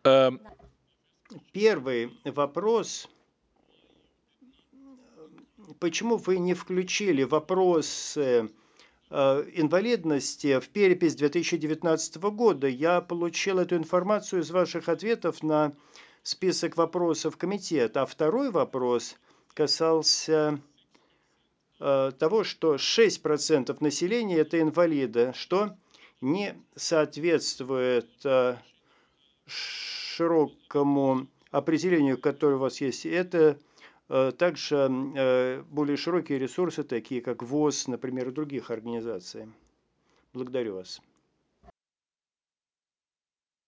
Эм, Да. Первый вопрос: почему вы не включили вопросы, инвалидности в перепись 2019 года? Я получил эту информацию из ваших ответов на список вопросов комитета. А второй вопрос касался, того, что 6% населения- это инвалиды, что не соответствует, широкому определению, которое у вас есть. Это, также, более широкие ресурсы, такие как ВОС, например, и других организаций. Благодарю вас.